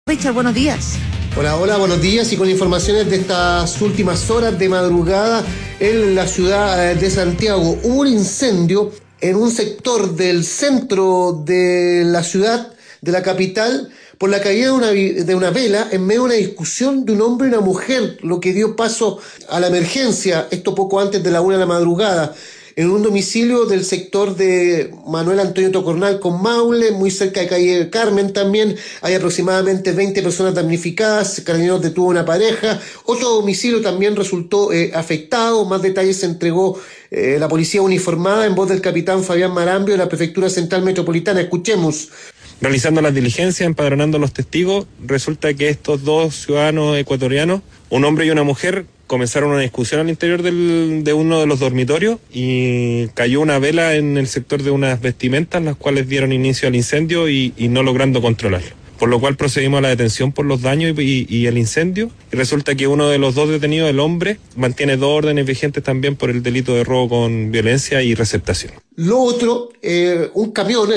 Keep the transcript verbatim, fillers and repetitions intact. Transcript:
Richard, buenos días. Hola, hola, buenos días y con informaciones de estas últimas horas de madrugada en la ciudad de Santiago. Hubo un incendio en un sector del centro de la ciudad, de la capital, por la caída de una, de una vela en medio de una discusión de un hombre y una mujer, lo que dio paso a la emergencia, esto poco antes de la una de la madrugada. En un domicilio del sector de Manuel Antonio Tocornal con Maule, muy cerca de calle Carmen también, hay aproximadamente veinte personas damnificadas. Carabineros detuvo una pareja, otro domicilio también resultó eh, afectado. Más detalles se entregó eh, la policía uniformada en voz del capitán Fabián Marambio de la Prefectura Central Metropolitana. Escuchemos. Realizando las diligencias, empadronando a los testigos, resulta que estos dos ciudadanos ecuatorianos, un hombre y una mujer, comenzaron una discusión al interior del, de uno de los dormitorios y cayó una vela en el sector de unas vestimentas, las cuales dieron inicio al incendio y, y no logrando controlarlo. Por lo cual procedimos a la detención por los daños y, y el incendio. Y resulta que uno de los dos detenidos, el hombre, mantiene dos órdenes vigentes también por el delito de robo con violencia y receptación. Lo otro, eh, un camión,